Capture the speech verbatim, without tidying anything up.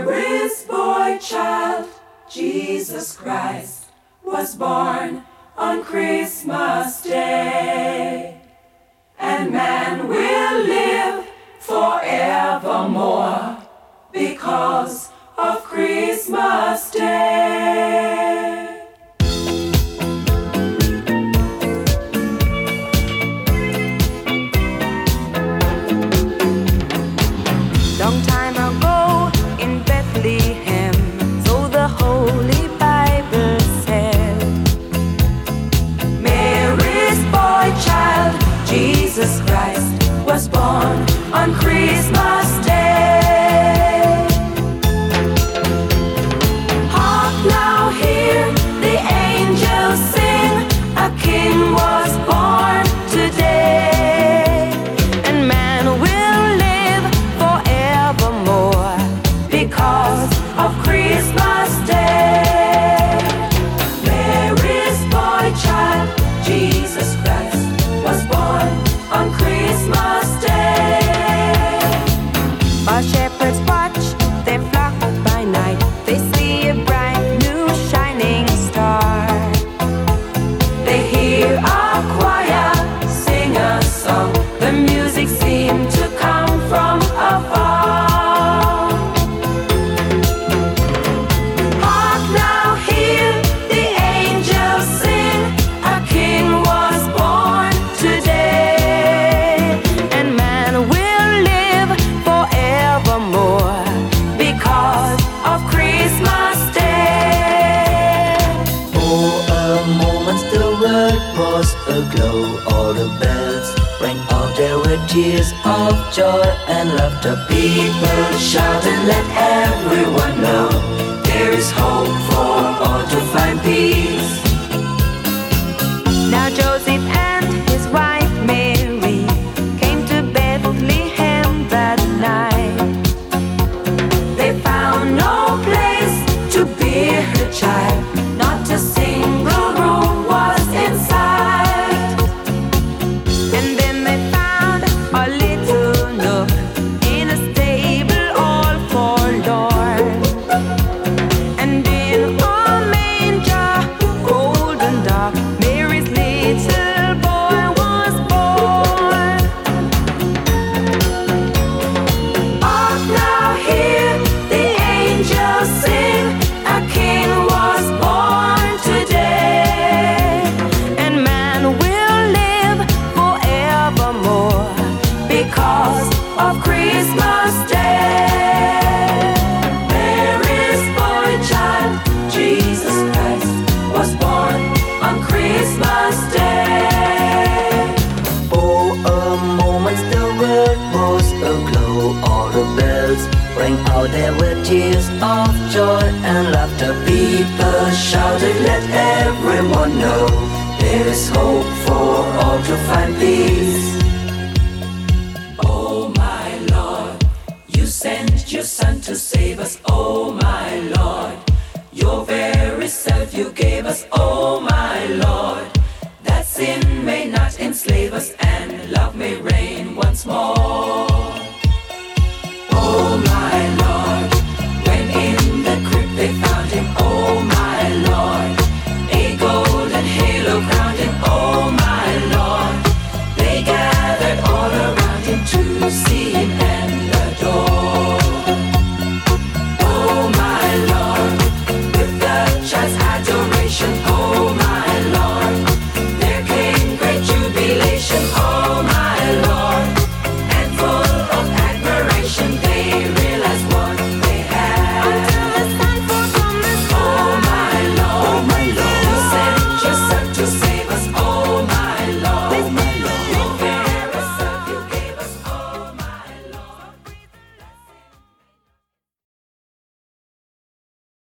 Mary's boy child, Jesus Christ, was born on Christmas Day. And man will live forevermore because of Christmas Day. Long time ago in Bethlehem, so the Holy Bible said, Mary's boy child, Jesus Christ, was born on Christmas Day. Hark now, hear the angels sing, a king was born today. and man will live forevermore Because of Christmas Day. Mary's boy child, Jesus Christ, was born on Christmas Day. While shepherds watch their flock by night, they see a bright new shining star. They hear a choir sing a song. The music seemed to come from afar. Hark now, hear the angels sing, a king was born today. And man will live forevermore Because of Christmas Day. For a moment the world was aglow. All the bells rang out, there were tears of joy and laughter. People shouted, let everyone know there is hope for all to find peace. Now Joseph and his wife Mary came to Bethlehem that night. They found no place to bear her child, not a single room was inside. And then they found a little nook in a stable all forlorn. And in a manger, cold and dark, Mary's little boy was born. Hark now, hear the angels sing, a king was born today. And man will live forevermore Because of Christmas Day. Mary's boy child, Jesus Christ, was born on Christmas Day. For a moment the world was aglow. All the bells rang out, there were tears of joy and laughter. People shouted, let everyone know there is hope for all to find peace. Oh my Lord, you sent your Son to save us. Oh my Lord, your very self you gave us. Oh